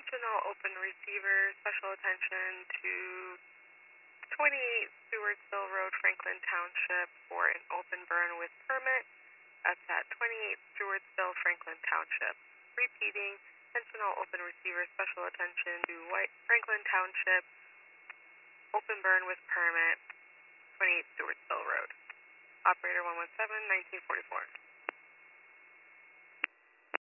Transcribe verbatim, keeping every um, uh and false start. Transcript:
Attention all open receivers, special attention to twenty-eight Stewartsville Road, Franklin Township for an open burn with permit. That's at twenty-eight Stewartsville, Franklin Township. Repeating, attention all open receivers, special attention to White Franklin Township, open burn with permit, twenty-eight Stewartsville Road. Operator one one seven, nineteen forty-four.